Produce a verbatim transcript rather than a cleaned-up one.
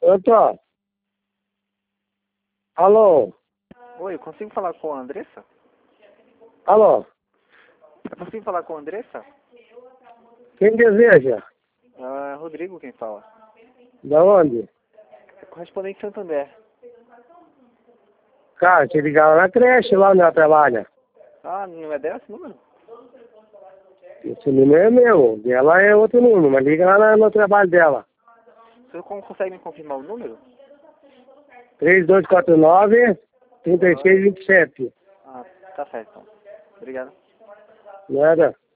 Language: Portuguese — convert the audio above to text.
Eu tô. Alô? Oi, eu consigo falar com a Andressa? Alô? Eu consigo falar com a Andressa? Quem deseja? Ah, Rodrigo quem fala. Da onde? Correspondente Santander. Cara, te ligaram na creche lá onde ela trabalha. Ah, não é dela esse número? Esse número é meu, dela é outro número, mas liga lá na- no trabalho dela. Você con- consegue me confirmar o número? três dois quatro nove, três seis dois sete. Ah, tá certo então. Obrigado. Nada.